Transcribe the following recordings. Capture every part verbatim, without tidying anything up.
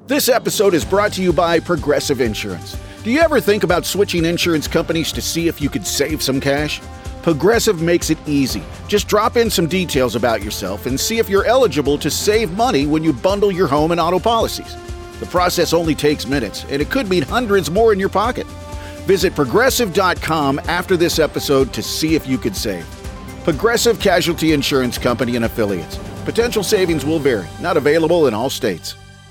This episode is brought to you by Progressive Insurance. Do you ever think about switching insurance companies to see if you could save some cash? Progressive makes it easy. Just drop in some details about yourself and see if you're eligible to save money when you bundle your home and auto policies. The process only takes minutes, and it could mean hundreds more in your pocket. Visit Progressive dot com after this episode to see if you could save. Progressive Casualty Insurance Company and Affiliates. Potential savings will vary. Not available in all states.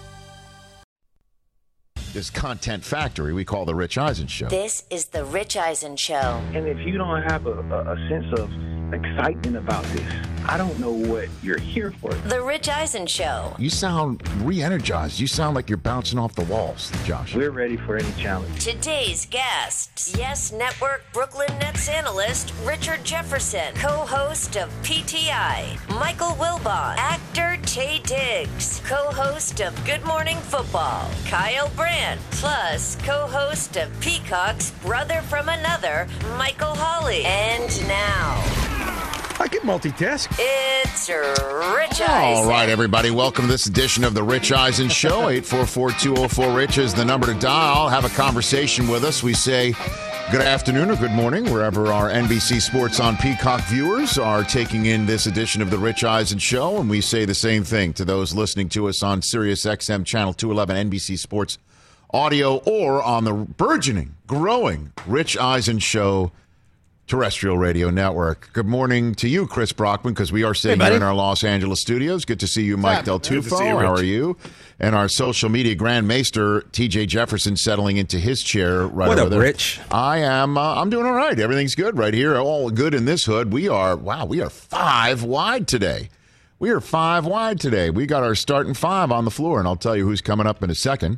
This content factory we call the Rich Eisen Show. This is the Rich Eisen Show. And if you don't have a, a, a sense of excitement about this, I don't know what you're here for. The Rich Eisen Show. You sound re-energized. You sound like you're bouncing off the walls, Josh. We're ready for any challenge. Today's guests, Yes Network Brooklyn Nets analyst Richard Jefferson, co-host of P T I, Michael Wilbon, actor Taye Diggs, co-host of Good Morning Football, Kyle Brandt, plus co-host of Peacock's Brother from Another, Michael Hawley. And now, I can multitask. it's Rich Eisen. All right, everybody. Welcome to this edition of the Rich Eisen Show. eight four four, two oh four, RICH is the number to dial. Have a conversation with us. We say good afternoon or good morning, wherever our N B C Sports on Peacock viewers are taking in this edition of the Rich Eisen Show. And we say the same thing to those listening to us on Sirius X M Channel two eleven, N B C Sports Audio, or on the burgeoning, growing Rich Eisen Show terrestrial radio network. Good morning to you, Chris Brockman, because we are sitting Hey, here in our Los Angeles studios. Good to see you, Mike Del Good to Tufo. see you, How Rich. are you? And our social media grand maester, T J Jefferson, settling into his chair right What over up, there. Rich? I am. Uh, I'm doing all right. Everything's good right here. All good in this hood. We are. Wow. We are five wide today. We are five wide today. We got our starting five on the floor, and I'll tell you who's coming up in a second.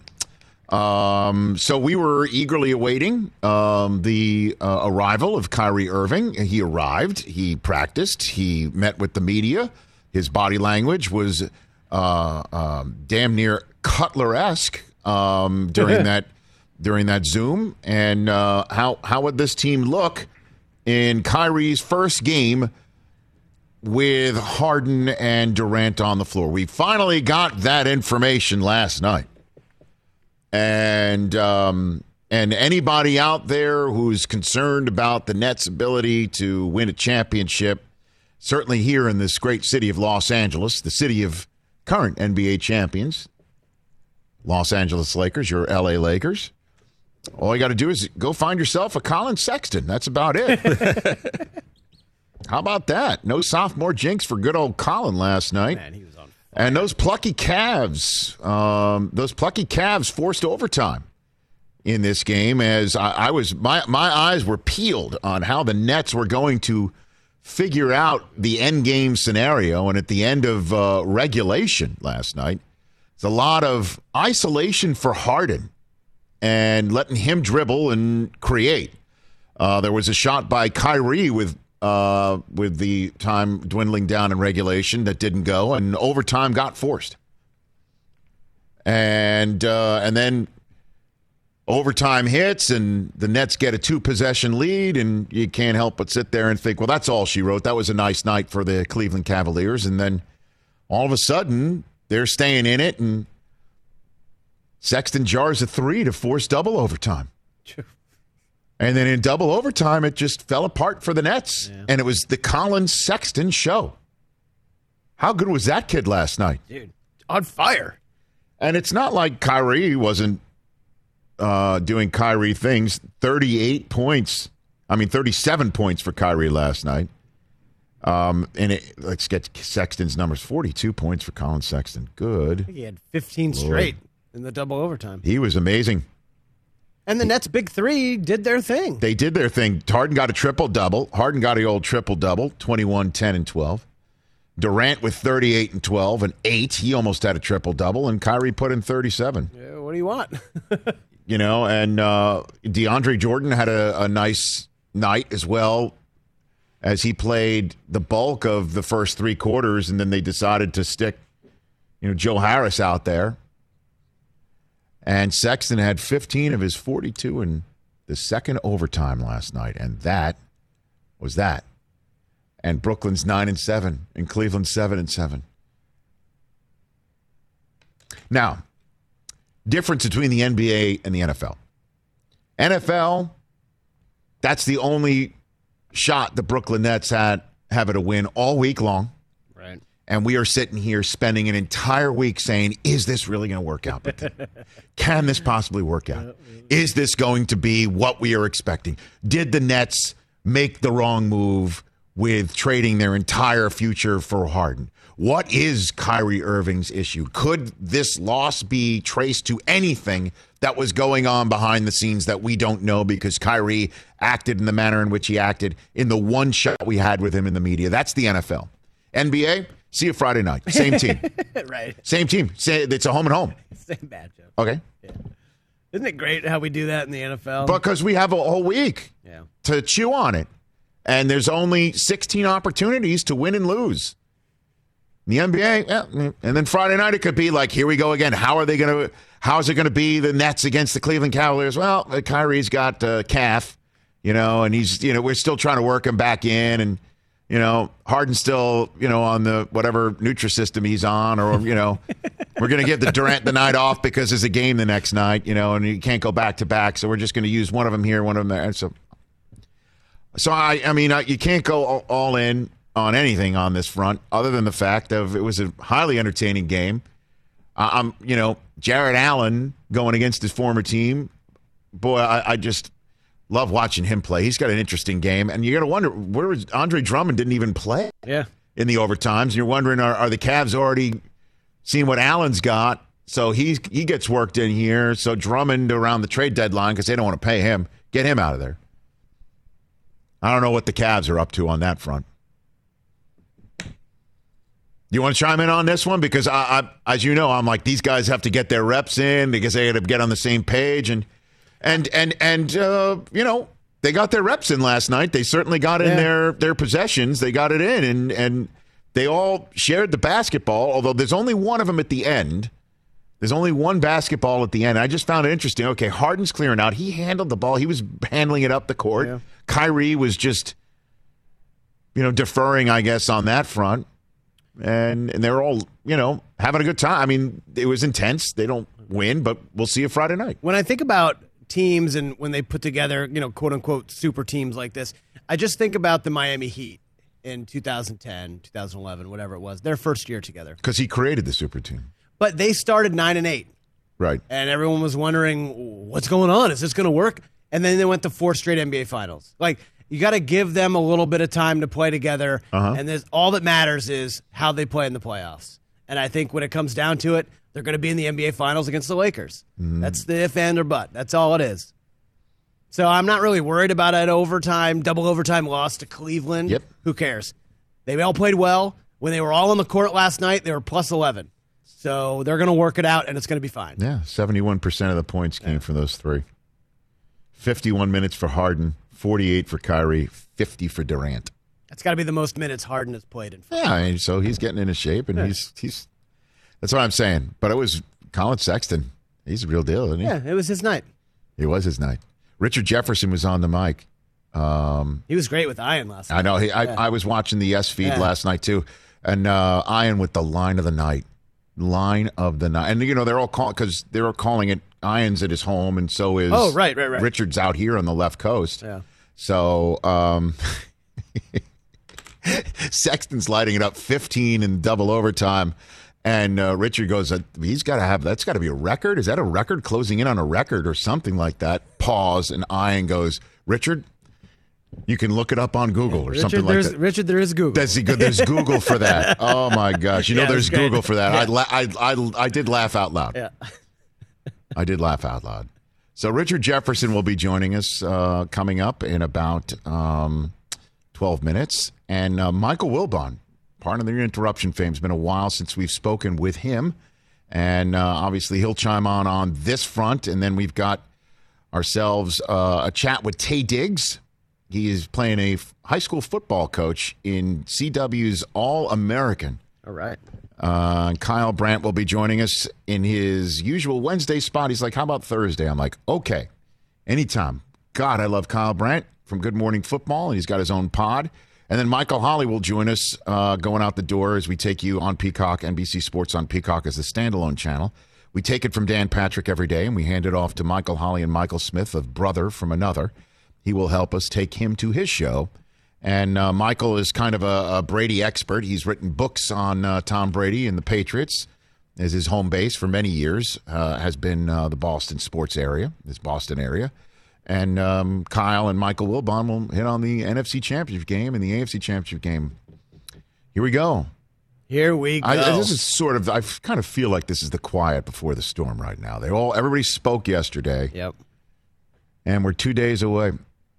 Um, so we were eagerly awaiting um, the uh, arrival of Kyrie Irving. He arrived. He practiced. He met with the media. His body language was uh, um, damn near Cutler-esque um, during that during that Zoom. And uh, how how would this team look in Kyrie's first game with Harden and Durant on the floor? We finally got that information last night. And um, and anybody out there who's concerned about the Nets' ability to win a championship, certainly here in this great city of Los Angeles, the city of current N B A champions, Los Angeles Lakers, your L A Lakers, all you got to do is go find yourself a Colin Sexton. That's about it. How about that? No sophomore jinx for good old Colin last night. Man, he was on. And those plucky Cavs, um, those plucky Cavs forced overtime in this game. As I, I was, my my eyes were peeled on how the Nets were going to figure out the end game scenario. And at the end of uh, regulation last night, it's a lot of isolation for Harden and letting him dribble and create. Uh, there was a shot by Kyrie with. Uh, with the time dwindling down in regulation that didn't go, and overtime got forced. And uh, and then overtime hits, and the Nets get a two-possession lead, and you can't help but sit there and think, well, that's all she wrote. That was a nice night for the Cleveland Cavaliers. And then all of a sudden, they're staying in it, and Sexton jars a three to force double overtime. And then in double overtime, it just fell apart for the Nets. Yeah. And it was the Colin Sexton show. How good was that kid last night? Dude, on fire. And it's not like Kyrie wasn't uh, doing Kyrie things. thirty-eight points. I mean, thirty-seven points for Kyrie last night. Um, and it, let's get Sexton's numbers. forty-two points for Colin Sexton. Good. He had fifteen Lord. straight in the double overtime. He was amazing. And the Nets' big three did their thing. They did their thing. Harden got a triple-double. Harden got the old triple-double, twenty-one, ten, and twelve. Durant with thirty-eight and twelve and eight. He almost had a triple-double, and Kyrie put in thirty-seven. Yeah, what do you want? You know, and uh, DeAndre Jordan had a, a nice night as well, as he played the bulk of the first three quarters, and then they decided to stick, you know, Joe Harris out there. And Sexton had fifteen of his forty-two in the second overtime last night, and that was that. And Brooklyn's nine and seven, and Cleveland's seven and seven. Now, difference between the N B A and the N F L. N F L, that's the only shot the Brooklyn Nets had have at a win all week long. Right. And we are sitting here spending an entire week saying, is this really going to work out? Can this possibly work out? Is this going to be what we are expecting? Did the Nets make the wrong move with trading their entire future for Harden? What is Kyrie Irving's issue? Could this loss be traced to anything that was going on behind the scenes that we don't know because Kyrie acted in the manner in which he acted in the one shot we had with him in the media? That's the N F L. N B A, see you Friday night. Same team. Right. Same team. It's a home and home. Same matchup. Okay. Yeah. Isn't it great how we do that in the N F L? Because we have a whole week yeah. to chew on it. And there's only sixteen opportunities to win and lose. The N B A, yeah, and then Friday night it could be like, here we go again. How are they going to? How is it going to be the Nets against the Cleveland Cavaliers? Well, Kyrie's got a calf, you know, and he's, you know, we're still trying to work him back in, and you know, Harden's still, you know, on the whatever Nutrisystem he's on, or you know, we're going to give the Durant the night off because there's a game the next night, you know, and you can't go back to back, so we're just going to use one of them here, one of them there. And so, so I, I mean, I, you can't go all, all in on anything on this front, other than the fact of it was a highly entertaining game. Uh, I'm, you know, Jared Allen going against his former team. Boy, I, I just love watching him play. He's got an interesting game, and you got to wonder where was Andre Drummond didn't even play. Yeah. In the overtimes, and you're wondering are, are the Cavs already seeing what Allen's got? So he he gets worked in here. So Drummond around the trade deadline because they don't want to pay him. Get him out of there. I don't know what the Cavs are up to on that front. You want to chime in on this one? Because, I, I, as you know, I'm like, these guys have to get their reps in because they got to get on the same page. And, and and and uh, you know, they got their reps in last night. They certainly got in yeah. their, their possessions. They got it in, and, and they all shared the basketball, although there's only one of them at the end. There's only one basketball at the end. I just found it interesting. Okay, Harden's clearing out. He handled the ball. He was handling it up the court. Yeah. Kyrie was just, you know, deferring, I guess, on that front. And, and they're all, you know, having a good time. I mean, it was intense. They don't win, but we'll see you Friday night. When I think about teams and when they put together, you know, quote unquote, super teams like this, I just think about the Miami Heat in two thousand ten, two thousand eleven, whatever it was, their first year together. Because he created the super team. But they started nine and eight. Right. And everyone was wondering, what's going on? Is this going to work? And then they went to four straight N B A finals. Like, you got to give them a little bit of time to play together, uh-huh. and this, all that matters is how they play in the playoffs. And I think when it comes down to it, they're going to be in the N B A Finals against the Lakers. Mm. That's the if, and, or but. That's all it is. So I'm not really worried about an overtime, double overtime loss to Cleveland. Yep. Who cares? They all played well. When they were all on the court last night, they were plus eleven. So they're going to work it out, and it's going to be fine. Yeah, seventy-one percent of the points came yeah. from those three. fifty-one minutes for Harden. forty-eight for Kyrie, fifty for Durant. That's got to be the most minutes Harden has played in. Yeah, I mean, so he's getting into shape, and yeah. he's he's. That's what I'm saying. But it was Colin Sexton. He's a real deal, isn't he? Yeah, it was his night. It was his night. Richard Jefferson was on the mic. Um, he was great with Ian last night. I know. He, yeah. I, I was watching the Yes feed yeah. last night too, and uh, Ian with the line of the night, line of the night, and you know they're all calling because they're all calling it. Ian's at his home, and so is oh right, right, right. Richard's out here on the left coast. Yeah. So um, Sexton's lighting it up, fifteen in double overtime, and uh, Richard goes, "He's got to have that's got to be a record. Is that a record? Closing in on a record or something like that?" Pause, and Ian goes, "Richard, you can look it up on Google or Richard, something like that." Richard, there is Google. That's good. There's Google for that. Oh my gosh! You know, yeah, there's Google for that. Yeah. I, la- I I I did laugh out loud. Yeah. I did laugh out loud. So Richard Jefferson will be joining us uh, coming up in about um, twelve minutes. And uh, Michael Wilbon, part of the interruption fame. It's been a while since we've spoken with him. And uh, obviously he'll chime on on this front. And then we've got ourselves uh, a chat with Tay Diggs. He is playing a f- high school football coach in C W's All-American. All right. Uh, Kyle Brandt will be joining us in his usual Wednesday spot. He's like, how about Thursday? I'm like, okay, anytime. God, I love Kyle Brandt from Good Morning Football, and he's got his own pod. And then Michael Holley will join us uh, going out the door as we take you on Peacock, N B C Sports on Peacock as a standalone channel. We take it from Dan Patrick every day, and we hand it off to Michael Holley and Michael Smith of Brother from Another. He will help us take him to his show. And uh, Michael is kind of a, a Brady expert. He's written books on uh, Tom Brady and the Patriots as his home base for many years, uh, has been uh, the Boston sports area, this Boston area. And um, Kyle and Michael Wilbon will hit on the N F C Championship game and the A F C Championship game. Here we go. Here we go. I, this is sort of, I kind of feel like this is the quiet before the storm right now. They all, everybody spoke yesterday. Yep. And we're two days away.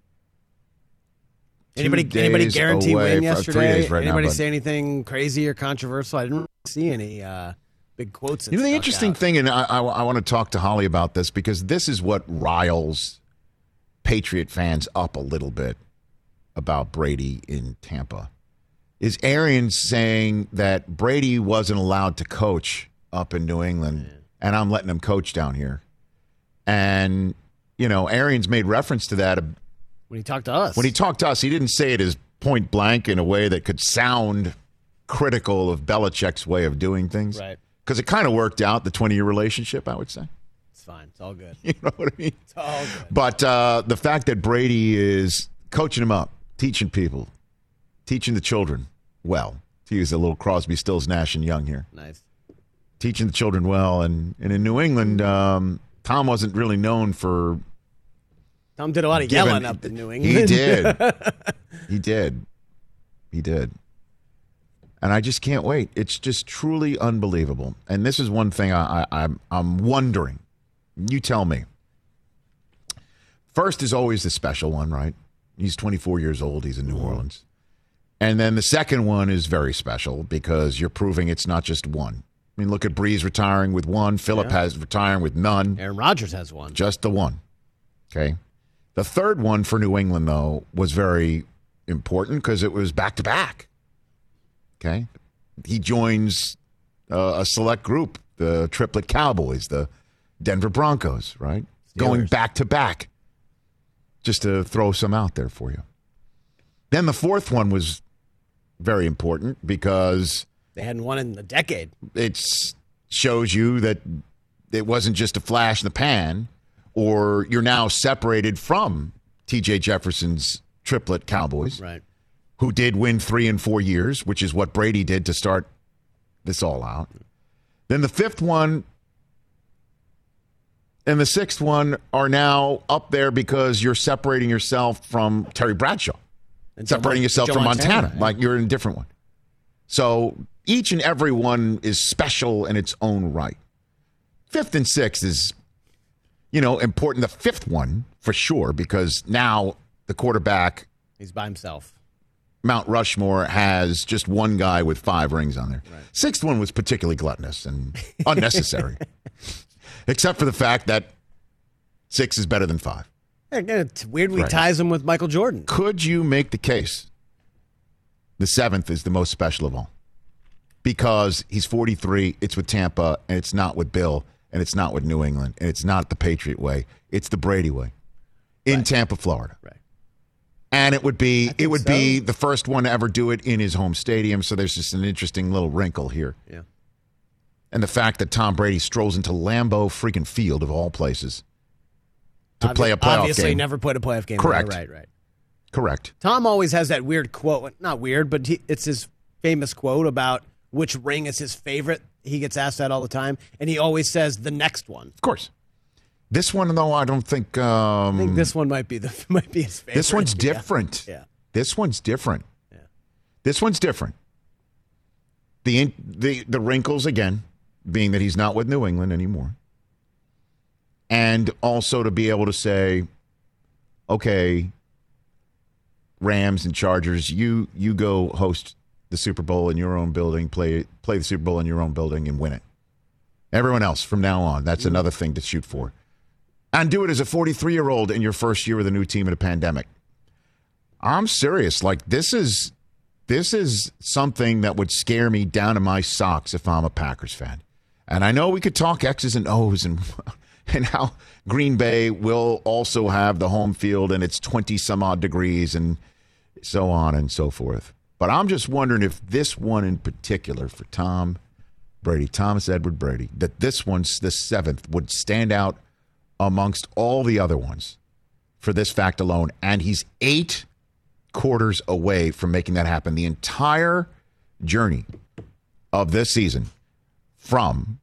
Anybody, anybody guarantee win yesterday? Three days right anybody now, say anything crazy or controversial? I didn't really see any uh, big quotes. That you know, the stuck interesting out. thing, and I, I, I want to talk to Holly about this because this is what riles Patriot fans up a little bit about Brady in Tampa, is Arians saying that Brady wasn't allowed to coach up in New England, Man. and I'm letting him coach down here. And, you know, Arians made reference to that when he talked to us. When he talked to us, he didn't say it as point blank in a way that could sound critical of Belichick's way of doing things. Right. Because it kind of worked out, the twenty-year relationship, I would say. It's fine. It's all good. You know what I mean? It's all good. But uh, the fact that Brady is coaching him up, teaching people, teaching the children well, to use a little Crosby, Stills, Nash, and Young here. Nice. Teaching the children well. And, and in New England, um, Tom wasn't really known for... Tom did a lot of Given, yelling up in New England. He did. he did. He did. And I just can't wait. It's just truly unbelievable. And this is one thing I, I, I'm, I'm wondering. You tell me. First is always the special one, right? He's twenty-four years old. He's in New Orleans. And then the second one is very special because you're proving it's not just one. I mean, look at Breeze retiring with one. Phillip Yeah. has retiring with none. Aaron Rodgers has one. Just the one. Okay. The third one for New England, though, was very important because it was back-to-back. Okay? He joins uh, a select group, the Triplet Cowboys, the Denver Broncos, right? Steelers. Going back-to-back, just to throw some out there for you. Then the fourth one was very important because They hadn't won in a decade. it shows you that it wasn't just a flash in the pan, or you're now separated from T J Jefferson's triplet Cowboys, Right. who did win three in four years, which is what Brady did to start this all out. Then the fifth one and the sixth one are now up there because you're separating yourself from Terry Bradshaw, And Joe separating Mon- yourself Joe from Montana, Montana, yeah. like you're in a different one. So each and every one is special in its own right. Fifth and sixth is, you know, important. The fifth one, for sure, because now the quarterback, He's by himself. Mount Rushmore, has just one guy with five rings on there. Right. Sixth one was particularly gluttonous and unnecessary, except for the fact that six is better than five. It weirdly Right. ties him with Michael Jordan. Could you make the case the seventh is the most special of all? Because he's forty-three, it's with Tampa, and it's not with Bill, and it's not with New England, and it's not the Patriot way. It's the Brady way in Right. Tampa, Florida. Right. And it would be I think it would so. be the first one to ever do it in his home stadium, so there's just an interesting little wrinkle here. Yeah. And the fact that Tom Brady strolls into Lambeau freaking Field, of all places, to Obvi- play a playoff Obviously, game. never played a playoff game. Correct. Right, right. Correct. Tom always has that weird quote. Not weird, but he, it's his famous quote about which ring is his favorite. He gets asked that all the time, and he always says the next one. Of course. This one, though, I don't think... Um, I think this one might be the might be his favorite. This one's Yeah. different. Yeah. This one's different. Yeah. This one's different. The in- the the wrinkles again, being that he's not with New England anymore, and also to be able to say, okay, Rams and Chargers, you you go host the Super Bowl in your own building, play play the Super Bowl in your own building, and win it. Everyone else from now on, that's another thing to shoot for. And do it as a forty-three-year-old in your first year with a new team in a pandemic. I'm serious. Like, this is this is something that would scare me down to my socks if I'm a Packers fan. And I know we could talk X's and O's and and how Green Bay will also have the home field and it's twenty-some-odd degrees and so on and so forth. But I'm just wondering if this one in particular for Tom Brady, Thomas Edward Brady, that this one's the seventh would stand out amongst all the other ones for this fact alone. And he's eight quarters away from making that happen. The entire journey of this season, from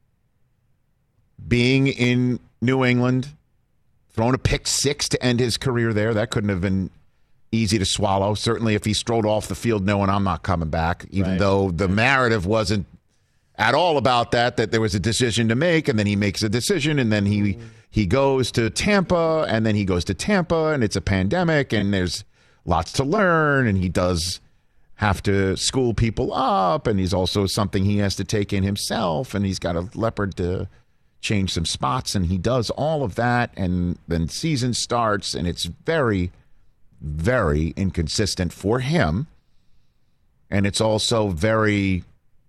being in New England, throwing a pick six to end his career there, that couldn't have been easy to swallow. Certainly if he strolled off the field knowing I'm not coming back, even right. though the narrative wasn't at all about that, that there was a decision to make, and then he makes a decision, and then he he goes to Tampa, and then he goes to Tampa, and it's a pandemic, and there's lots to learn, and he does have to school people up, and he's also something he has to take in himself, and he's got a leopard to change some spots, and he does all of that, and then season starts, and it's very, very inconsistent for him, and it's also very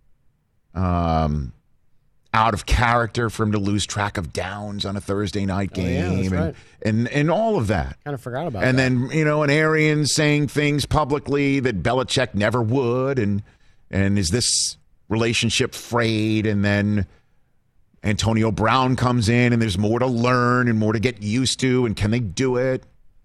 um, out of character for him to lose track of downs on a Thursday night game, oh, yeah, that's and, right. and and all of that. Kind of forgot about and that. And then, you know, an Arian saying things publicly that Belichick never would, and and is this relationship frayed? And then Antonio Brown comes in, and there's more to learn and more to get used to, and can they do it?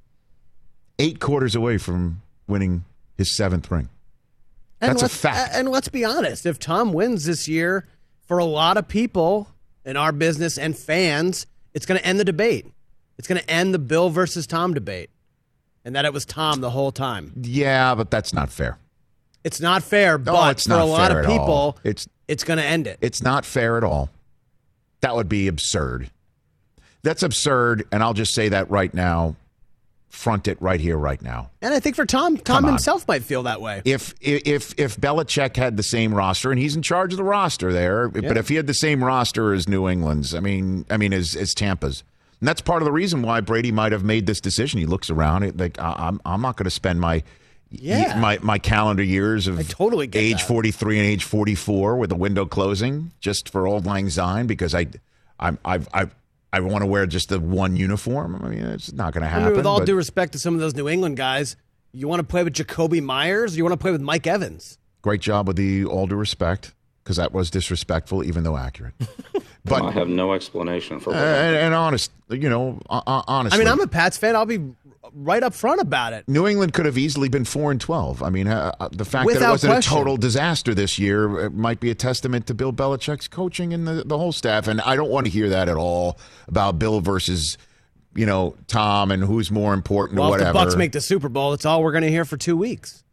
Eight quarters away from winning his seventh ring. And That's a let's- fact. And let's be honest, if Tom wins this year, for a lot of people in our business and fans, it's going to end the debate. It's going to end the Bill versus Tom debate, and that it was Tom the whole time. Yeah, but that's not fair. It's not fair, No, but it's for not a lot fair of at all. people, It's it's going to end it. It's not fair at all. That would be absurd. That's absurd, and I'll just say that right now. Front it right here, right now. And I think for Tom, Tom Come on. himself might feel that way. If if if Belichick had the same roster, and he's in charge of the roster there, Yeah. but if he had the same roster as New England's, I mean, I mean, as as Tampa's, and that's part of the reason why Brady might have made this decision. He looks around, it like I- I'm I'm not going to spend my Yeah. my my calendar years of I totally get age that. forty-three and age forty-four with the window closing just for Old Lang Syne because I I'm I've I've. I want to wear just the one uniform. I mean, it's not going to I happen. mean, with all but due respect to some of those New England guys, you want to play with Jacoby Myers or you want to play with Mike Evans? great job with the all due respect, because that was disrespectful, even though accurate. But I have no explanation for uh, what and, and honest, you know, uh, honestly, I mean, I'm a Pats fan. I'll be right up front about it. New England could have easily been four and twelve. I mean, uh, the fact that it Without wasn't question. a total disaster this year it might be a testament to Bill Belichick's coaching and the, the whole staff. And I don't want to hear that at all about Bill versus, you know, Tom and who's more important Well, or if the whatever. Bucs make the Super Bowl, that's all we're going to hear for two weeks.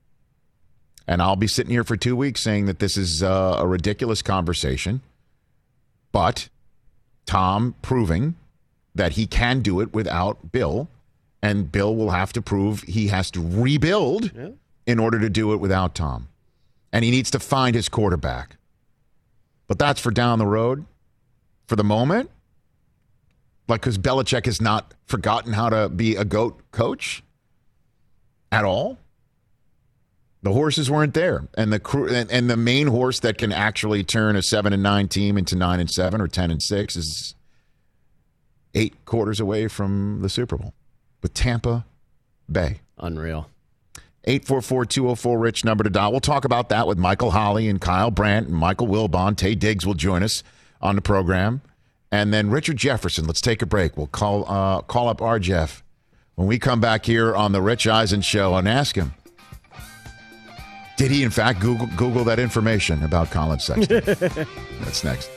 And I'll be sitting here for two weeks saying that this is uh, a ridiculous conversation. But Tom proving that he can do it without Bill, and Bill will have to prove he has to rebuild Yeah. in order to do it without Tom. And he needs to find his quarterback. But that's for down the road. For the moment, like, because Belichick has not forgotten how to be a GOAT coach at all. The horses weren't there, and the crew, and, and the main horse that can actually turn a seven and nine team into nine and seven or ten and six is eight quarters away from the Super Bowl with Tampa Bay. Unreal. eight four four, two oh four, RICH number to dial. We'll talk about that with Michael Holly and Kyle Brandt and Michael Wilbon. Tay Diggs will join us on the program. And then Richard Jefferson. Let's take a break. We'll call uh, call up our Jeff when we come back here on the Rich Eisen Show and ask him, did he in fact Google, Google that information about Colin Sexton? That's next.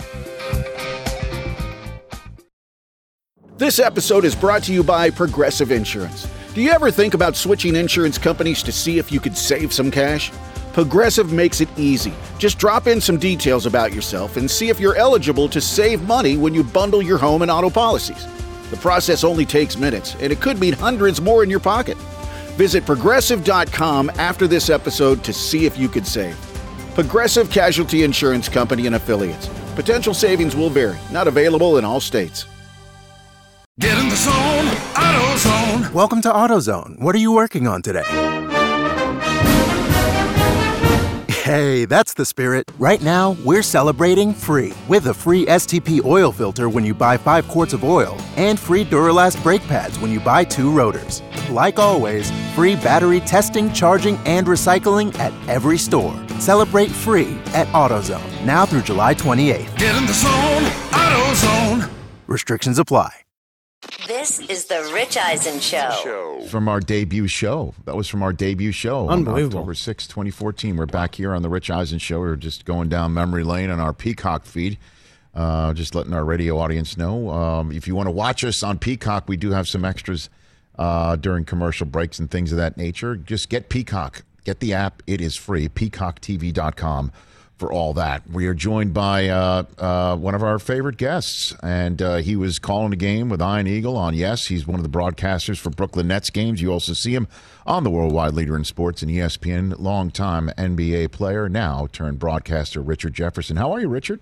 This episode is brought to you by Progressive Insurance. Do you ever think about switching insurance companies to see if you could save some cash? Progressive makes it easy. Just drop in some details about yourself and see if you're eligible to save money when you bundle your home and auto policies. The process only takes minutes, and it could mean hundreds more in your pocket. Visit Progressive dot com after this episode to see if you could save. Progressive Casualty Insurance Company and Affiliates. Potential savings will vary. Not available in all states. Get in the zone, AutoZone. Welcome to AutoZone. What are you working on today? Hey, that's the spirit. Right now, we're celebrating free with a free S T P oil filter when you buy five quarts of oil and free Duralast brake pads when you buy two rotors. Like always, free battery testing, charging, and recycling at every store. Celebrate free at AutoZone, now through July twenty-eighth. Get in the zone, AutoZone. Restrictions apply. This is the Rich Eisen Show. From our debut show. That was from our debut show. Unbelievable. On October sixth, twenty fourteen. We're back here on the Rich Eisen Show. We're just going down memory lane on our Peacock feed. Uh, just letting our radio audience know. Um, if you want to watch us on Peacock, we do have some extras uh, during commercial breaks and things of that nature. Just get Peacock. Get the app. It is free. peacock t v dot com for all that. We are joined by uh, uh, one of our favorite guests, and uh, he was calling a game with Ian Eagle on Yes. He's one of the broadcasters for Brooklyn Nets games. You also see him on the worldwide leader in sports and E S P N, longtime N B A player, now turned broadcaster, Richard Jefferson. How are you, Richard?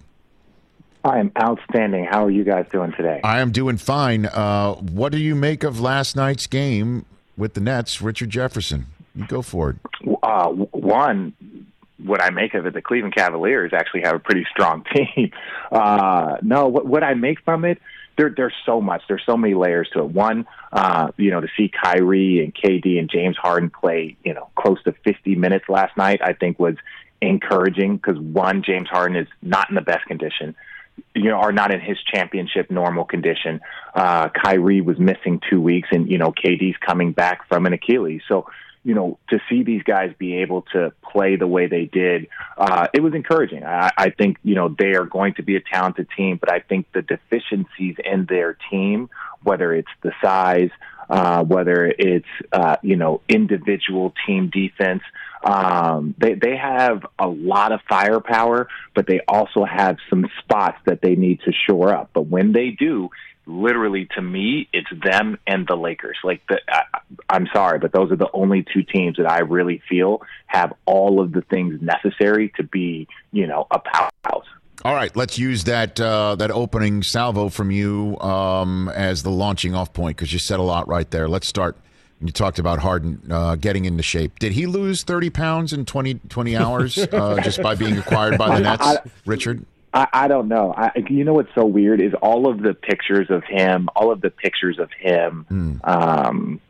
I am outstanding. How are you guys doing today? I am doing fine. Uh, what do you make of last night's game with the Nets, Richard Jefferson? You go for it. Uh, one, what I make of it, the Cleveland Cavaliers actually have a pretty strong team. Uh, no, what, what I make from it, there, there's so much. There's so many layers to it. One, uh, you know, to see Kyrie and K D and James Harden play, you know, close to fifty minutes last night, I think was encouraging because, one, James Harden is not in the best condition. You know, are not in his championship normal condition. Uh, Kyrie was missing two weeks, and, you know, K D's coming back from an Achilles. So, you know, to see these guys be able to play the way they did, uh, it was encouraging. I, I think, you know, they are going to be a talented team, but I think the deficiencies in their team, whether it's the size, uh, whether it's, uh, you know, individual team defense, Um, they, they have a lot of firepower, but they also have some spots that they need to shore up. But when they do, literally, to me, it's them and the Lakers. Like, the, I, I'm sorry, but those are the only two teams that I really feel have all of the things necessary to be, you know, a powerhouse. All right, let's use that uh, that opening salvo from you um, as the launching off point, because you said a lot right there. Let's start. You talked about Harden uh, getting into shape. Did he lose thirty pounds in twenty, twenty hours uh, just by being acquired by the Nets, I, Richard? I, I don't know. I, you know what's so weird is all of the pictures of him, all of the pictures of him mm. um,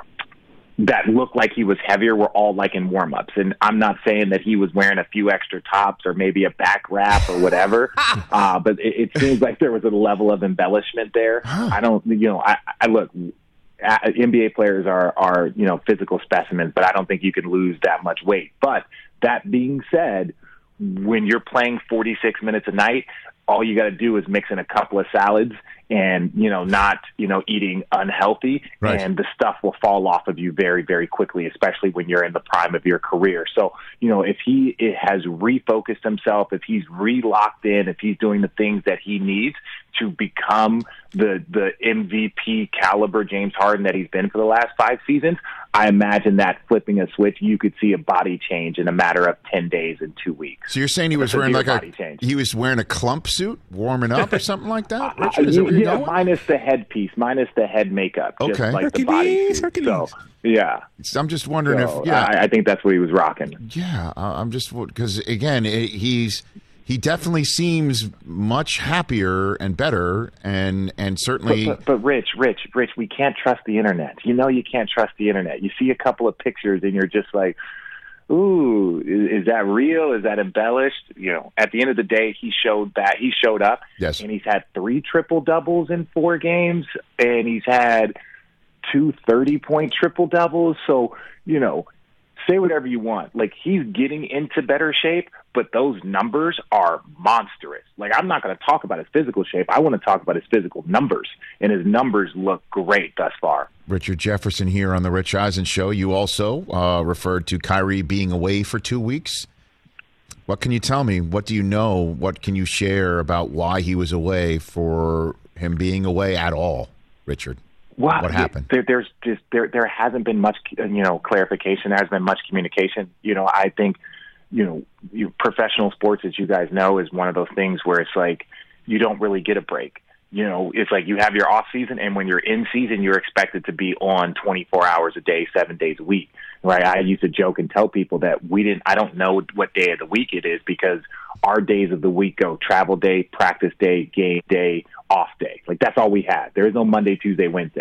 that looked like he was heavier were all like in warm-ups. And I'm not saying that he was wearing a few extra tops or maybe a back wrap or whatever, uh, but it, it seems like there was a level of embellishment there. I don't, you know, I, I look – N B A players are, are, you know, physical specimens, but I don't think you can lose that much weight. But that being said, when you're playing forty-six minutes a night, all you got to do is mix in a couple of salads and, you know, not, you know, eating unhealthy, right. And the stuff will fall off of you very, very quickly, especially when you're in the prime of your career. So, you know, if he has refocused himself, if he's re-locked in, if he's doing the things that he needs to become the the M V P caliber James Harden that he's been for the last five seasons, I imagine that flipping a switch, you could see a body change in a matter of ten days and two weeks. So you're saying he was wearing like a change. He was wearing a clump suit, warming up or something like that? Richard, is uh, that yeah, minus the headpiece, minus the head makeup, okay. Just like Hercules, the body. Hercules. So, yeah. I'm just wondering so, if yeah, I, I think that's what he was rocking. Yeah, I'm just because again, he's. He definitely seems much happier and better, and and certainly. But, but, but Rich, Rich, Rich, we can't trust the internet. You know, you can't trust the internet. You see a couple of pictures, and you're just like, "Ooh, is, is that real? Is that embellished?" You know, at the end of the day, he showed that he showed up. Yes, and he's had three triple doubles in four games, and he's had two thirty-point triple doubles. So you know. Say whatever you want. Like, he's getting into better shape, but those numbers are monstrous. Like, I'm not going to talk about his physical shape. I want to talk about his physical numbers, and his numbers look great thus far. Richard Jefferson here on the Rich Eisen Show. You also uh, referred to Kyrie being away for two weeks. What can you tell me? What do you know? What can you share about why he was away, for him being away at all, Richard? Well, what happened? There, there's just there there hasn't been much, you know, clarification. There hasn't been much communication. You know, I think, you know, you, professional sports, as you guys know, is one of those things where it's like you don't really get a break. You know, it's like you have your off season, and when you're in season, you're expected to be on twenty-four hours a day, seven days a week. Right? I used to joke and tell people that we didn't. I don't know what day of the week it is because our days of the week go travel day, practice day, game day, off day. Like, that's all we had. There is no Monday, Tuesday, Wednesday.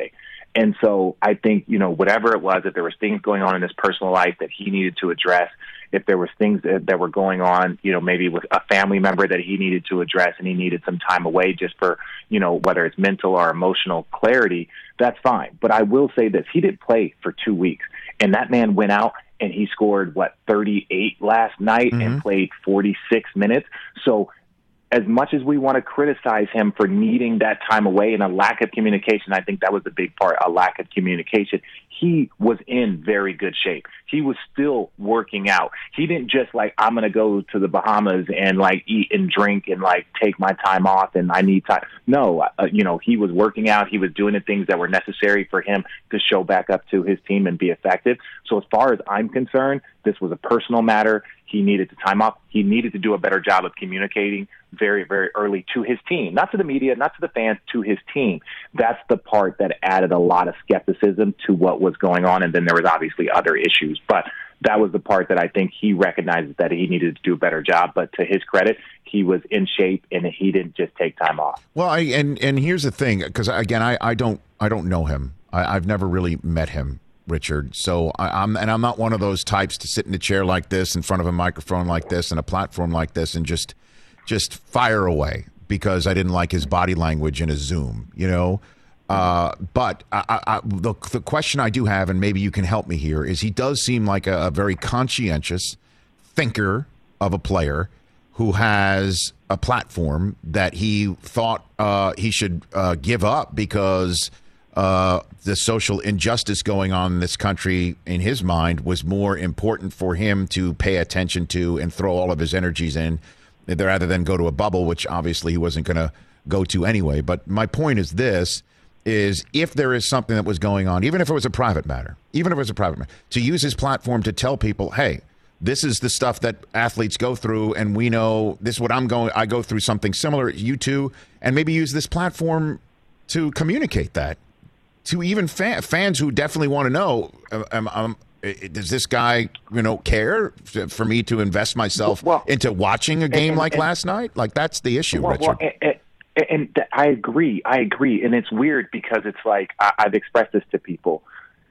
And so I think, you know, whatever it was, if there was things going on in his personal life that he needed to address, if there was things that, that were going on, you know, maybe with a family member that he needed to address and he needed some time away just for, you know, whether it's mental or emotional clarity, that's fine. But I will say this, he didn't play for two weeks. And that man went out and he scored, what, thirty-eight last night mm-hmm. and played forty-six minutes. So as much as we want to criticize him for needing that time away and a lack of communication, I think that was the big part, a lack of communication. He was in very good shape. He was still working out. He didn't just like, I'm going to go to the Bahamas and like eat and drink and like take my time off and I need time. No, uh, you know, he was working out. He was doing the things that were necessary for him to show back up to his team and be effective. So as far as I'm concerned, this was a personal matter. He needed to time off. He needed to do a better job of communicating very, very early to his team, not to the media, not to the fans, to his team. That's the part that added a lot of skepticism to what was going on. And then there was obviously other issues, but that was the part that I think he recognized that he needed to do a better job. But to his credit, he was in shape and he didn't just take time off. Well, I, and, and here's the thing, because again, I, I don't, I don't know him. I, I've never really met him, Richard. So I, I'm, and I'm not one of those types to sit in a chair like this in front of a microphone like this and a platform like this and just, just fire away because I didn't like his body language in a Zoom, you know? Uh, but I, I, the, the question I do have, and maybe you can help me here, is he does seem like a, a very conscientious thinker of a player who has a platform that he thought uh, he should uh, give up because uh, the social injustice going on in this country, in his mind, was more important for him to pay attention to and throw all of his energies in rather than go to a bubble, which obviously he wasn't going to go to anyway. But my point is this. Is if there is something that was going on, even if it was a private matter, even if it was a private matter, to use his platform to tell people, hey, this is the stuff that athletes go through, and we know this is what I'm going, I go through something similar, you too, and maybe use this platform to communicate that to even fa- fans who definitely want to know, um, um, does this guy, you know, care for me to invest myself well, into watching a game and, like and, last night? Like, that's the issue, well, Richard. Well, and, And th- I agree. I agree. And it's weird because it's like I- I've expressed this to people.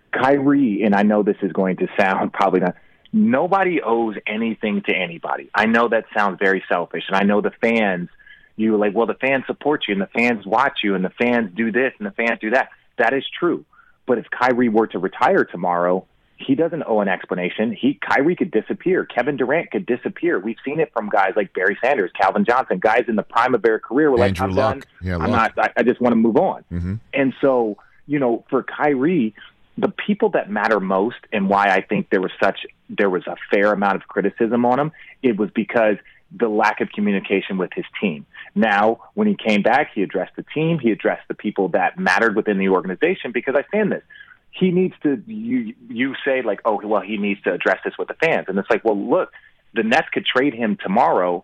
Kyrie, and I know this is going to sound probably not, nobody owes anything to anybody. I know that sounds very selfish. And I know the fans, you were like, well, the fans support you and the fans watch you and the fans do this and the fans do that. That is true. But if Kyrie were to retire tomorrow, he doesn't owe an explanation. He Kyrie could disappear. Kevin Durant could disappear. We've seen it from guys like Barry Sanders, Calvin Johnson, guys in the prime of their career were Andrew like, I'm Luck. done. Yeah, I'm Luck. not, I, I just want to move on. Mm-hmm. And so, you know, for Kyrie, the people that matter most and why I think there was such, there was a fair amount of criticism on him, it was because the lack of communication with his team. Now, when he came back, he addressed the team. He addressed the people that mattered within the organization because I stand this. He needs to, you, you say like, oh, well, he needs to address this with the fans. And it's like, well, look, the Nets could trade him tomorrow.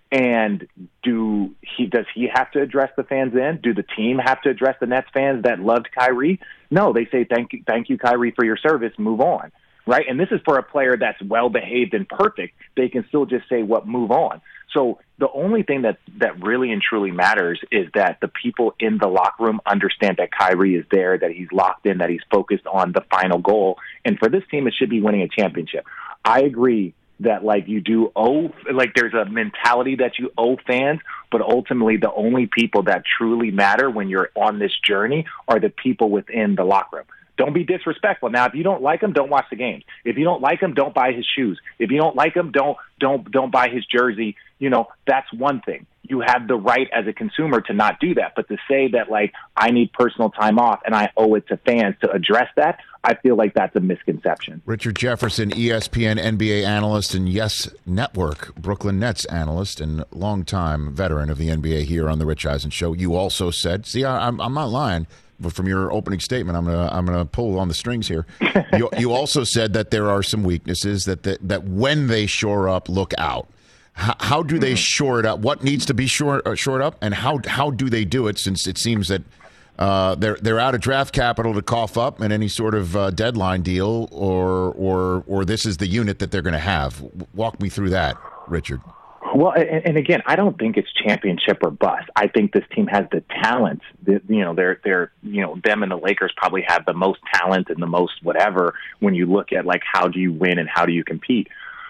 And do he, does he have to address the fans then? Do the team have to address the Nets fans that loved Kyrie? No, they say, thank you, thank you, Kyrie, for your service. Move on. Right. And this is for a player that's well behaved and perfect. They can still just say, what, move on. So the only thing that, that really and truly matters is that the people in the locker room understand that Kyrie is there, that he's locked in, that he's focused on the final goal. And for this team, it should be winning a championship. I agree that, like, you do owe, like, there's a mentality that you owe fans, but ultimately the only people that truly matter when you're on this journey are the people within the locker room. Don't be disrespectful. Now, if you don't like him, don't watch the games. If you don't like him, don't buy his shoes. If you don't like him, don't don't don't buy his jersey. You know, that's one thing. You have the right as a consumer to not do that. But to say that, like, I need personal time off and I owe it to fans to address that, I feel like that's a misconception. Richard Jefferson, E S P N N B A analyst and Yes Network Brooklyn Nets analyst and longtime veteran of the N B A here on the Rich Eisen Show. You also said, see, I, I'm, I'm not lying. But from your opening statement, I'm gonna I'm gonna pull on the strings here. You, you also said that there are some weaknesses that that, that when they shore up, look out. How, how do they shore it up? What needs to be shore, uh, shored up, and how how do they do it? Since it seems that uh, they're they're out of draft capital to cough up in any sort of uh, deadline deal, or or or this is the unit that they're going to have. Walk me through that, Richard. Well, and, and again, I don't think it's championship or bust. I think this team has the talent. The, you know, they're they're you know them and the Lakers probably have the most talent and the most whatever when you look at like how do you win and how do you compete.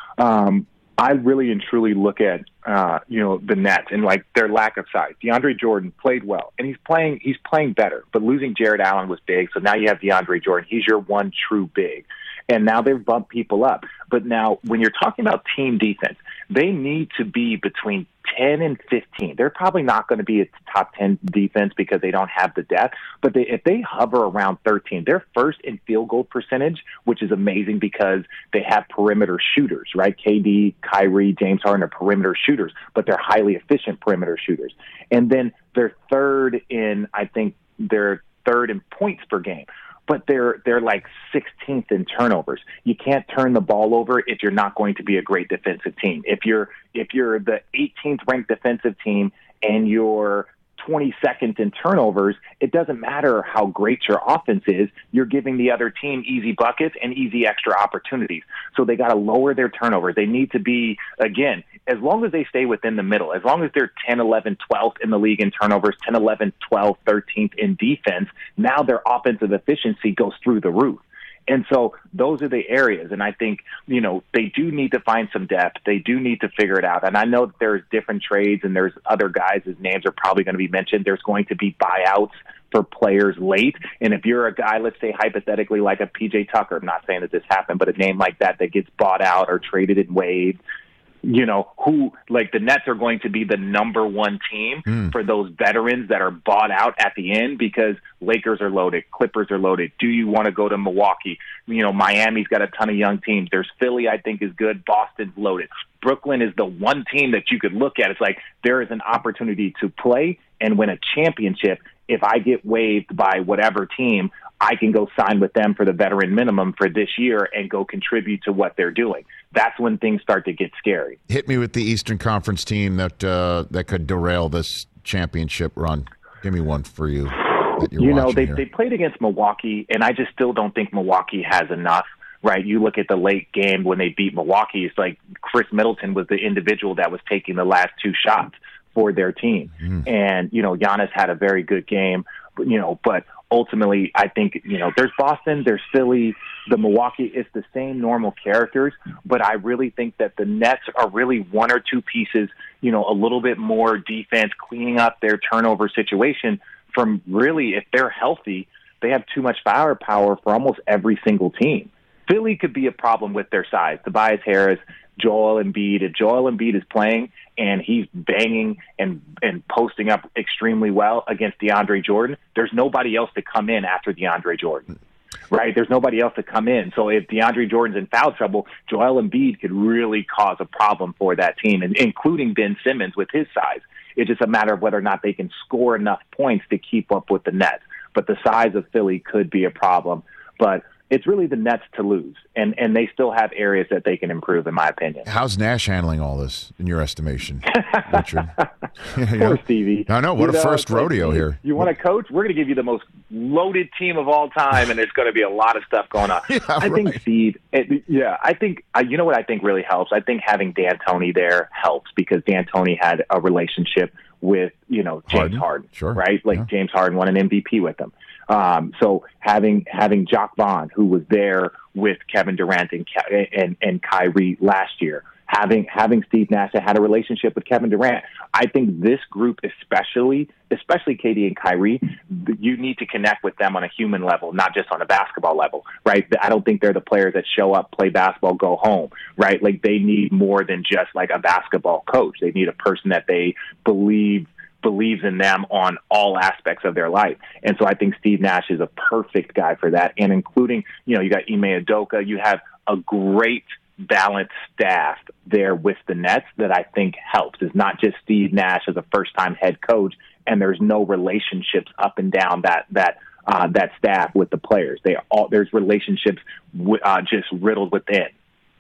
Um, I really and truly look at uh, you know the Nets and like their lack of size. DeAndre Jordan played well, and he's playing he's playing better. But losing Jared Allen was big, so now you have DeAndre Jordan. He's your one true big. And now they've bumped people up. But now when you're talking about team defense, they need to be between ten and fifteen. They're probably not going to be a top ten defense because they don't have the depth. But they, if they hover around thirteen, they're first in field goal percentage, which is amazing because they have perimeter shooters, right? K D, Kyrie, James Harden are perimeter shooters, but they're highly efficient perimeter shooters. And then they're third in, I think, they're third in points per game. But they're they're like sixteenth in turnovers. You can't turn the ball over if you're not going to be a great defensive team. If you're if you're the eighteenth ranked defensive team and you're twenty-second in turnovers, it doesn't matter how great your offense is. You're giving the other team easy buckets and easy extra opportunities. So they got to lower their turnovers. They need to be, again, as long as they stay within the middle, as long as they're ten, eleven, twelfth in the league in turnovers, ten, eleven, twelve, thirteenth in defense, now their offensive efficiency goes through the roof. And so those are the areas. And I think, you know, they do need to find some depth. They do need to figure it out. And I know that there's different trades and there's other guys whose names are probably going to be mentioned. There's going to be buyouts for players late. And if you're a guy, let's say hypothetically like a P J Tucker, I'm not saying that this happened, but a name like that that gets bought out or traded and waived, you know, who, like the Nets are going to be the number one team mm. for those veterans that are bought out at the end because Lakers are loaded, Clippers are loaded. Do you want to go to Milwaukee? You know, Miami's got a ton of young teams. There's Philly, I think, is good. Boston's loaded. Brooklyn is the one team that you could look at. It's like there is an opportunity to play and win a championship. If I get waived by whatever team, I can go sign with them for the veteran minimum for this year and go contribute to what they're doing. That's when things start to get scary. Hit me with the Eastern Conference team that uh, that could derail this championship run. Give me one for you. That you're you know, they here. they played against Milwaukee, and I just still don't think Milwaukee has enough. Right, you look at the late game when they beat Milwaukee. It's like Chris Middleton was the individual that was taking the last two shots for their team, mm. and you know Giannis had a very good game. You know, but ultimately, I think, you know, there's Boston, there's Philly, the Milwaukee, it's the same normal characters, but I really think that the Nets are really one or two pieces, you know, a little bit more defense, cleaning up their turnover situation from really, if they're healthy, they have too much firepower for almost every single team. Philly could be a problem with their size. Tobias Harris, Joel Embiid. If Joel Embiid is playing and he's banging and, and posting up extremely well against DeAndre Jordan, there's nobody else to come in after DeAndre Jordan, right? There's nobody else to come in. So if DeAndre Jordan's in foul trouble, Joel Embiid could really cause a problem for that team, and including Ben Simmons with his size. It's just a matter of whether or not they can score enough points to keep up with the Nets. But the size of Philly could be a problem. But it's really the Nets to lose, and, and they still have areas that they can improve, in my opinion. How's Nash handling all this, in your estimation, Richard? Poor Stevie. I know. What you a know, first rodeo like, here. You want to coach? We're going to give you the most loaded team of all time, and there's going to be a lot of stuff going on. Yeah, I right. think Steve, it, yeah, I think, uh, you know what I think really helps? I think having D'Antoni there helps because D'Antoni had a relationship with, you know, James Harden, Harden, sure. right? Like yeah. James Harden won an M V P with him. Um, so having having Jacques Vaughn, who was there with Kevin Durant and and, and Kyrie last year, having having Steve Nash that had a relationship with Kevin Durant, I think this group, especially especially K D and Kyrie, you need to connect with them on a human level, not just on a basketball level, right? I don't think they're the players that show up, play basketball, go home, right? Like they need more than just like a basketball coach. They need a person that they believe believes in them on all aspects of their life. And so I think Steve Nash is a perfect guy for that. And including, you know, you got Ime Udoka, you have a great balanced staff there with the Nets that I think helps. It's not just Steve Nash as a first-time head coach, and there's no relationships up and down that that uh, that staff with the players. They all there's relationships w- uh, just riddled within.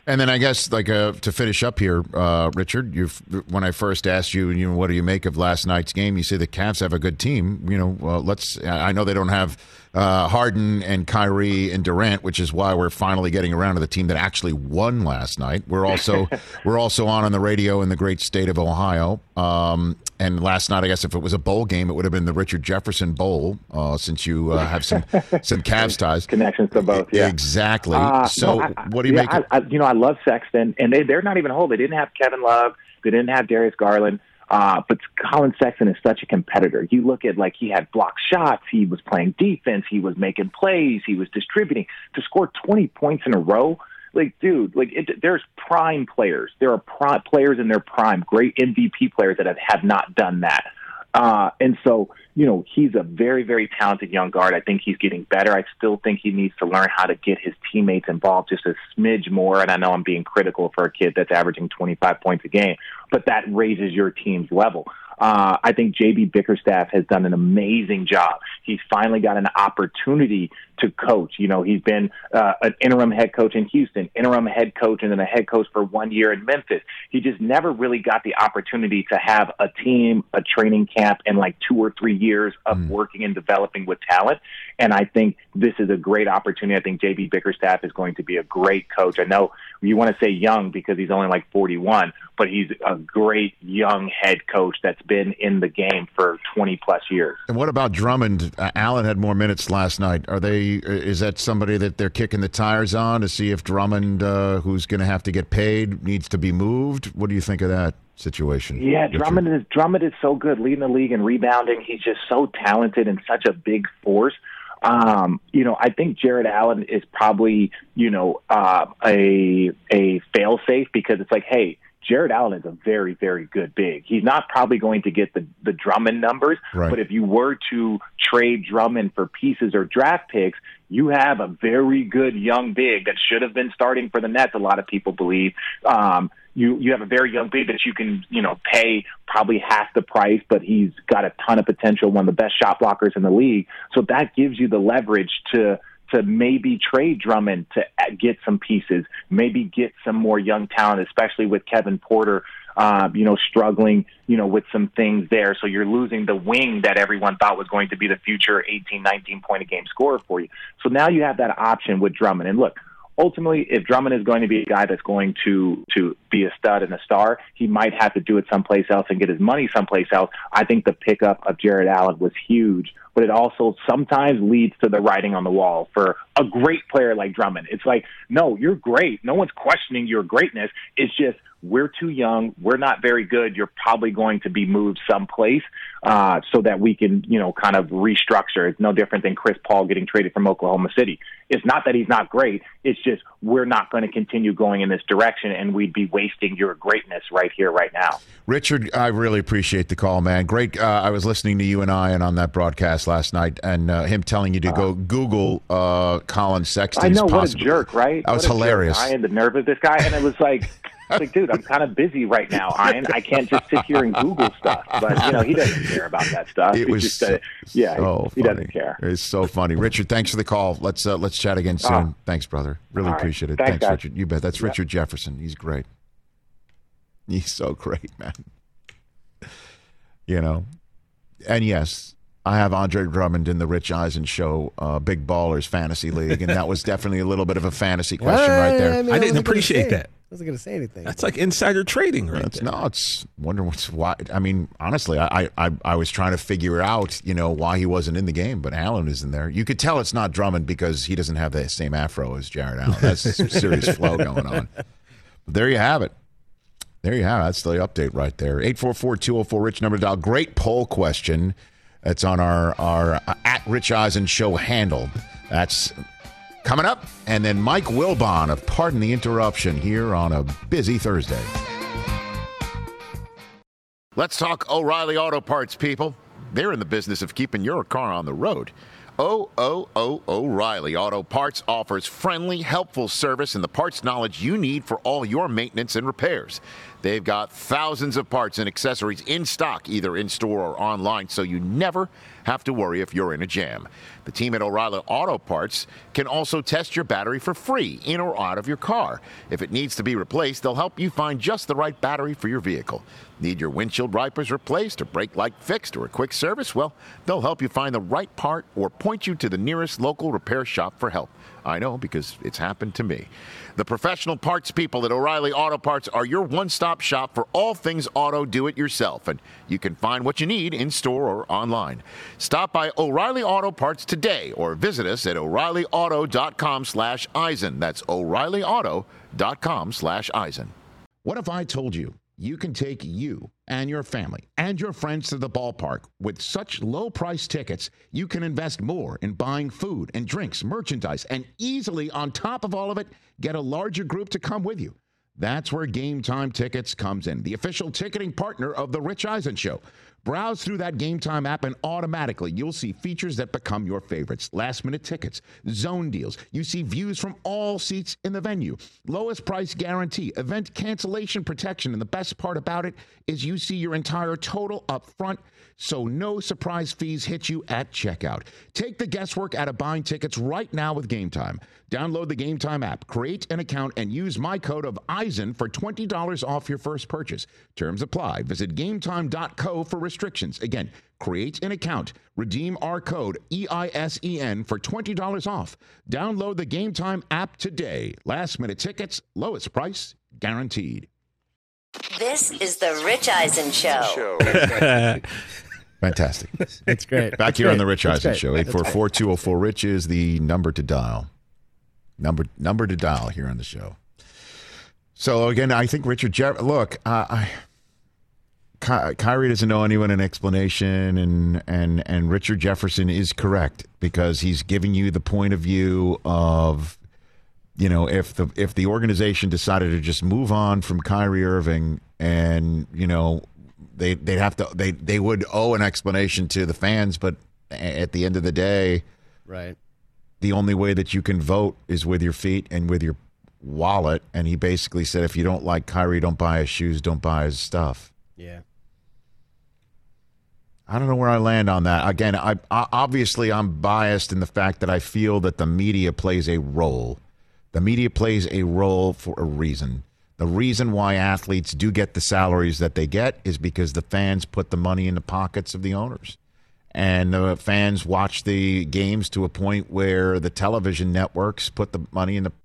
And then I guess, like, uh, to finish up here, uh, Richard, you've, when I first asked you, you know, what do you make of last night's game? You say the Cavs have a good team. You know, uh, let's. I know they don't have uh, Harden and Kyrie and Durant, which is why we're finally getting around to the team that actually won last night. We're also we're also on on the radio in the great state of Ohio. Um, and last night, I guess if it was a bowl game, it would have been the Richard Jefferson Bowl, uh, since you uh, have some some Cavs ties. Connections to both, yeah. Exactly. Uh, so, no, I, what do you yeah, make? Of- I, I, you know, I love Sexton, and they they're not even whole. They didn't have Kevin Love. They didn't have Darius Garland. Uh, but Colin Sexton is such a competitor. You look at, like, he had blocked shots. He was playing defense. He was making plays. He was distributing. To score twenty points in a row, like, dude, like, it, there's prime players. There are prime players in their prime, great M V P players that have, have not done that. Uh, and so, you know, he's a very, very talented young guard. I think he's getting better. I still think he needs to learn how to get his teammates involved just a smidge more. And I know I'm being critical for a kid that's averaging twenty-five points a game, but that raises your team's level. Uh, I think J B Bickerstaff has done an amazing job. He's finally got an opportunity to coach. You know, he's been uh, an interim head coach in Houston, interim head coach, and then a head coach for one year in Memphis. He just never really got the opportunity to have a team, a training camp, and like two or three years of mm. working and developing with talent. And I think this is a great opportunity. I think J B Bickerstaff is going to be a great coach. I know you want to say young because he's only like forty-one, but he's a great young head coach that's been in the game for twenty plus years. And what about Drummond? Uh, Allen had more minutes last night. Are they? Is that somebody that they're kicking the tires on to see if Drummond, uh, who's going to have to get paid, needs to be moved? What do you think of that situation? Yeah, Richard? Drummond is Drummond is so good, leading the league in rebounding. He's just so talented and such a big force. Um, you know, I think Jared Allen is probably, you know, uh, a a fail-safe because it's like, hey, Jared Allen is a very, very good big. He's not probably going to get the, the Drummond numbers, right. But if you were to trade Drummond for pieces or draft picks, you have a very good young big that should have been starting for the Nets, a lot of people believe. Um, you, you have a very young big that you can, you know, pay probably half the price, but he's got a ton of potential, one of the best shot blockers in the league. So that gives you the leverage to to maybe trade Drummond to get some pieces, maybe get some more young talent, especially with Kevin Porter, uh, you know, struggling, you know, with some things there. So you're losing the wing that everyone thought was going to be the future eighteen, nineteen point a game scorer for you. So now you have that option with Drummond. And look, ultimately, if Drummond is going to be a guy that's going to to be a stud and a star, he might have to do it someplace else and get his money someplace else. I think the pickup of Jared Allen was huge, but it also sometimes leads to the writing on the wall for a great player like Drummond. It's like, no, you're great. No one's questioning your greatness. It's just we're too young. We're not very good. You're probably going to be moved someplace uh, so that we can, you know, kind of restructure. It's no different than Chris Paul getting traded from Oklahoma City. It's not that he's not great. It's just we're not going to continue going in this direction, and we'd be wasting your greatness right here, right now. Richard, I really appreciate the call, man. Great. Uh, I was listening to you and I and on that broadcast last night, and uh, him telling you to go Google uh, Colin Sexton. I know, what a jerk, right? That was hilarious. I had the nerve of this guy, and it was like, like, dude, I'm kind of busy right now, Ian. I can't just sit here and Google stuff. But, you know, he doesn't care about that stuff. It he was just, so, uh, yeah, so he, he funny. doesn't care. It's so funny. Richard, thanks for the call. Let's uh, let's chat again soon. Oh. Thanks, brother. Really All appreciate right. it. Thanks, Thanks, guys. Richard. You bet. That's Yeah. Richard Jefferson. He's great. He's so great, man. You know, and yes, I have Andre Drummond in the Rich Eisen Show uh, Big Ballers Fantasy League, and that was definitely a little bit of a fantasy question Well, right there. I, mean, I didn't wasn't gonna appreciate say- that. I wasn't going to say anything. That's like insider trading, right? That's there. no, it's wonder what's why. I mean, honestly, I, I I was trying to figure out, you know, why he wasn't in the game, but Allen is in there. You could tell it's not Drummond because he doesn't have the same afro as Jared Allen. That's some serious flow going on. But there you have it. There you have it. That's the update right there. eight four four, two oh four, Rich number to dial. Great poll question. That's on our our uh, at Rich Eisen Show handle. That's coming up, and then Mike Wilbon of Pardon the Interruption here on a busy Thursday. Let's talk O'Reilly Auto Parts, people. They're in the business of keeping your car on the road. O O O O'Reilly Auto Parts offers friendly, helpful service and the parts knowledge you need for all your maintenance and repairs. They've got thousands of parts and accessories in stock, either in-store or online, so you never have to worry if you're in a jam. The team at O'Reilly Auto Parts can also test your battery for free, in or out of your car. If it needs to be replaced, they'll help you find just the right battery for your vehicle. Need your windshield wipers replaced or brake light fixed or a quick service? Well, they'll help you find the right part or point you to the nearest local repair shop for help. I know, because it's happened to me. The professional parts people at O'Reilly Auto Parts are your one-stop shop for all things auto do-it-yourself, and you can find what you need in-store or online. Stop by O'Reilly Auto Parts today or visit us at O'Reilly Auto dot com slash Eisen. That's O'Reilly Auto dot com slash Eisen. What if I told you you can take you and your family and your friends to the ballpark with such low-price tickets, you can invest more in buying food and drinks, merchandise, and easily, on top of all of it, get a larger group to come with you? That's where Game Time Tickets comes in, the official ticketing partner of The Rich Eisen Show. Browse through that Game Time app and automatically you'll see features that become your favorites. Last-minute tickets, zone deals. You see views from all seats in the venue. Lowest price guarantee, event cancellation protection. And the best part about it is you see your entire total up front, so no surprise fees hit you at checkout. Take the guesswork out of buying tickets right now with Game Time. Download the Game Time app, create an account, and use my code of Eisen for twenty dollars off your first purchase. Terms apply. Visit game time dot co for restrictions. Again, create an account, redeem our code E I S E N for twenty dollars off. Download the Game Time app today. Last minute tickets, lowest price, guaranteed. This is the Rich Eisen Show. Fantastic. It's great. Back It's here great. on the Rich It's Eisen great. Show. eight four four, two oh four, RICH is the number to dial. Number number to dial here on the show. So, again, I think Richard Jeff. Look, uh, I, Ky- Kyrie doesn't know anyone an explanation, and, and, and Richard Jefferson is correct because he's giving you the point of view of, you know, if the if the organization decided to just move on from Kyrie Irving and, you know, They they'd have to they they would owe an explanation to the fans, but at the end of the day, Right. the only way that you can vote is with your feet and with your wallet. And he basically said, if you don't like Kyrie, don't buy his shoes, don't buy his stuff. Yeah. I don't know where I land on that. Again, I, I obviously I'm biased in the fact that I feel that the media plays a role. The media plays a role for a reason. The reason why athletes do get the salaries that they get is because the fans put the money in the pockets of the owners. And the fans watch the games to a point where the television networks put the money in the...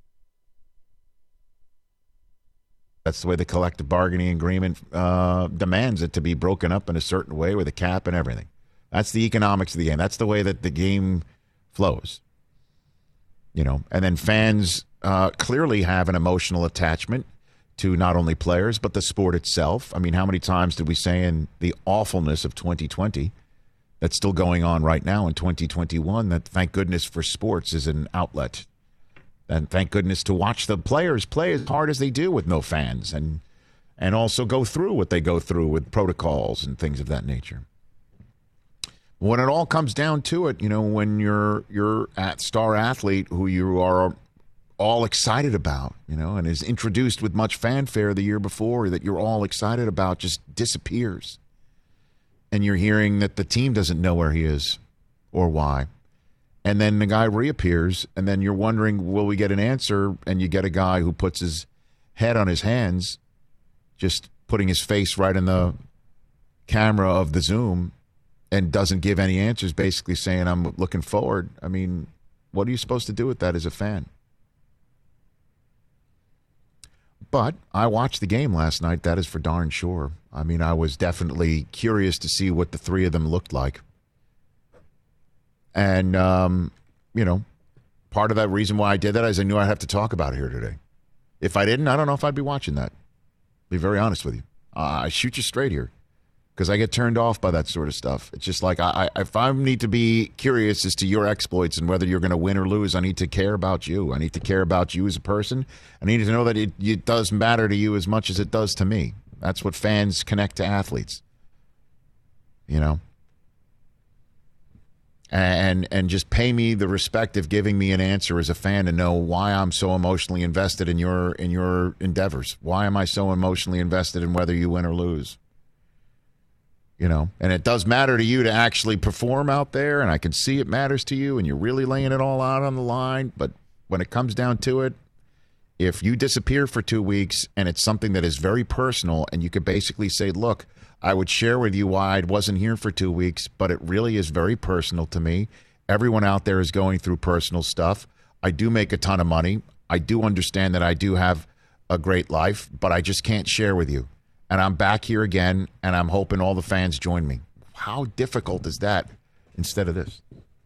That's the way the collective bargaining agreement uh, demands it to be broken up in a certain way with a cap and everything. That's the economics of the game. That's the way that the game flows. You know, and then fans uh, clearly have an emotional attachment to not only players, but the sport itself. I mean, how many times did we say in the awfulness of twenty twenty that's still going on right now in twenty twenty-one that thank goodness for sports is an outlet. And thank goodness to watch the players play as hard as they do with no fans and and also go through what they go through with protocols and things of that nature. When it all comes down to it, you know, when you're you're at star athlete who you are all excited about, you know, and is introduced with much fanfare the year before that you're all excited about just disappears. And you're hearing that the team doesn't know where he is or why. And then the guy reappears, and then you're wondering, will we get an answer? And you get a guy who puts his head on his hands, just putting his face right in the camera of the Zoom and doesn't give any answers, basically saying, I'm looking forward. I mean, what are you supposed to do with that as a fan? But I watched the game last night. That is for darn sure. I mean, I was definitely curious to see what the three of them looked like. And, um, you know, part of that reason why I did that is I knew I'd have to talk about it here today. If I didn't, I don't know if I'd be watching that. Be very honest with you. Uh, I shoot you straight here because I get turned off by that sort of stuff. It's just like I, I, if I need to be curious as to your exploits and whether you're going to win or lose, I need to care about you. I need to care about you as a person. I need to know that it, it does matter to you as much as it does to me. That's what fans connect to athletes. You know? and and just pay me the respect of giving me an answer as a fan to know why I'm so emotionally invested in your in your endeavors. Why am I so emotionally invested in whether you win or lose? You know, and it does matter to you to actually perform out there, and I can see it matters to you, and you're really laying it all out on the line. But when it comes down to it, if you disappear for two weeks and it's something that is very personal, and you could basically say, look, I would share with you why I wasn't here for two weeks, but it really is very personal to me. Everyone out there is going through personal stuff. I do make a ton of money. I do understand that I do have a great life, but I just can't share with you. And I'm back here again, and I'm hoping all the fans join me. How difficult is that instead of this?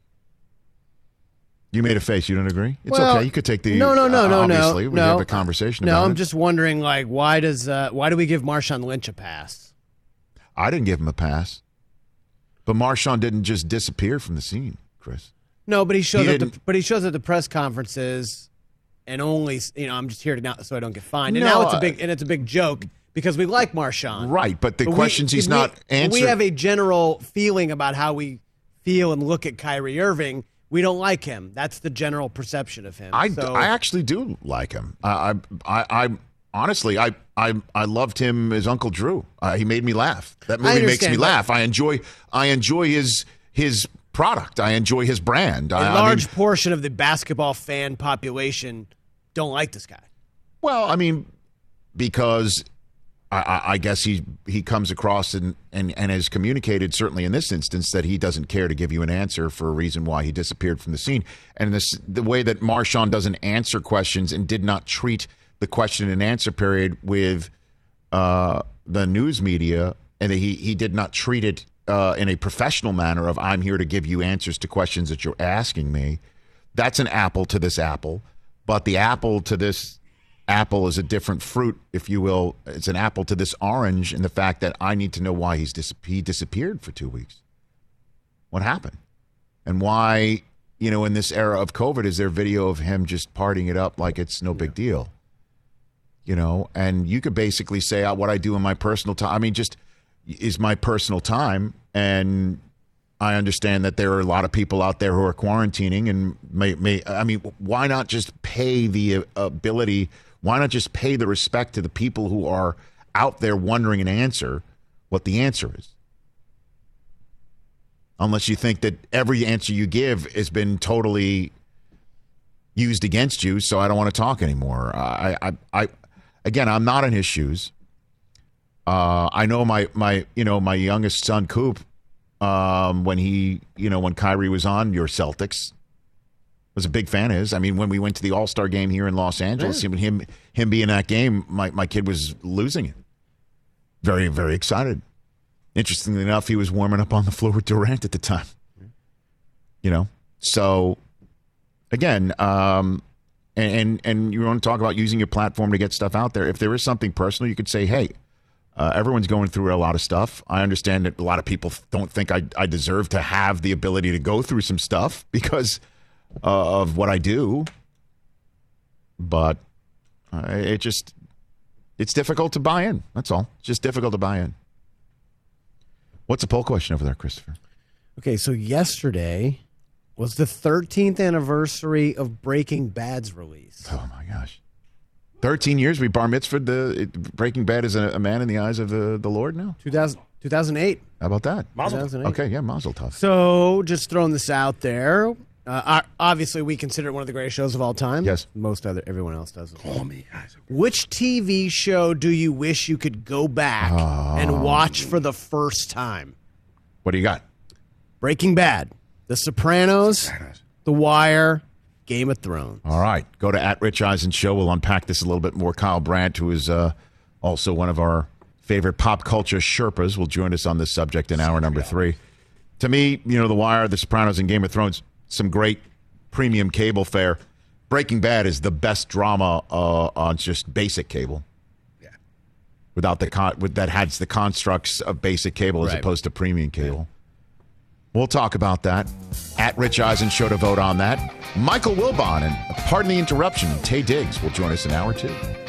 You made a face. You don't agree? It's well, okay. You could take the no, no, no, uh, no, obviously, no. we no. have a conversation no, about I'm it. just wondering, like, why does uh, why do we give Marshawn Lynch a pass? I didn't give him a pass, but Marshawn didn't just disappear from the scene, Chris. No, but he shows He up. The, didn't- but he shows up at the press conferences, and only you know I'm just here to not so I don't get fined. And No, now it's a I- big and it's a big joke because we like Marshawn, Right, but the But we- questions he's we- not but answering. We have a general feeling about how we feel and look at Kyrie Irving. We don't like him. That's the general perception of him. I, so, I actually do like him. I I I, I honestly I, I I loved him as Uncle Drew. Uh, he made me laugh. That movie makes understand, me but- laugh. I enjoy I enjoy his his product. I enjoy his brand. a I, large I mean, portion of the basketball fan population don't like this guy. well, I mean, because I, I, I guess he he comes across and, and, and has communicated, certainly in this instance, that he doesn't care to give you an answer for a reason why he disappeared from the scene. And this the way that Marshawn doesn't answer questions and did not treat the question and answer period with uh, the news media, and that he, he did not treat it uh, in a professional manner of I'm here to give you answers to questions that you're asking me. That's an apple to this apple. But the apple to this apple is a different fruit, if you will. It's an apple to this orange in the fact that I need to know why he's dis- he disappeared for two weeks. What happened? And why, you know, in this era of COVID, is there video of him just partying it up like it's no big deal? You know, and you could basically say uh, what I do in my personal time. I mean, just is my personal time. And I understand that there are a lot of people out there who are quarantining and may, may I mean, why not just pay the ability, why not just pay the respect to the people who are out there wondering an answer, what the answer is? Unless you think that every answer you give has been totally used against you, so I don't want to talk anymore. I, I, I again, I'm not in his shoes. Uh, I know my, my, you know, my youngest son, Coop, um, when he, you know, when Kyrie was on your Celtics, was a big fan of his. I mean, when we went to the All-Star game here in Los Angeles, yeah. him, him being in that game, my, my kid was losing it. Very, very excited. Interestingly enough, he was warming up on the floor with Durant at the time. You know, so again, um, and, and and you want to talk about using your platform to get stuff out there. If there is something personal, you could say, hey, uh, everyone's going through a lot of stuff. I understand that a lot of people don't think I, I deserve to have the ability to go through some stuff because uh, of what I do. But uh, it just, it's difficult to buy in. That's all. It's just difficult to buy in. What's the poll question over there, Christopher? Okay, so yesterday was the thirteenth anniversary of Breaking Bad's release. Oh, my gosh. thirteen years we bar mitzvahed the Breaking Bad is a, a man in the eyes of the, the Lord now? two thousand, two thousand eight. How about that? Mazel. two thousand eight. Okay, yeah, Mazel Tov. So just throwing this out there. Uh, obviously, we consider it one of the greatest shows of all time. Yes. Most other, everyone else does. Call me Isaac. Which T V show do you wish you could go back oh. and watch for the first time? What do you got? Breaking Bad, The Sopranos, The Wire, Game of Thrones. All right. Go to at Rich Eisen Show. We'll unpack this a little bit more. Kyle Brandt, who is uh, also one of our favorite pop culture Sherpas, will join us on this subject in hour number three. To me, you know, The Wire, The Sopranos, and Game of Thrones, some great premium cable fare. Breaking Bad is the best drama uh, on just basic cable. Yeah. Without the con- with, that has the constructs of basic cable as right. opposed to premium cable. We'll talk about that. At Rich Eisen Show to vote on that. Michael Wilbon and pardon the interruption, Tay Diggs will join us in hour two.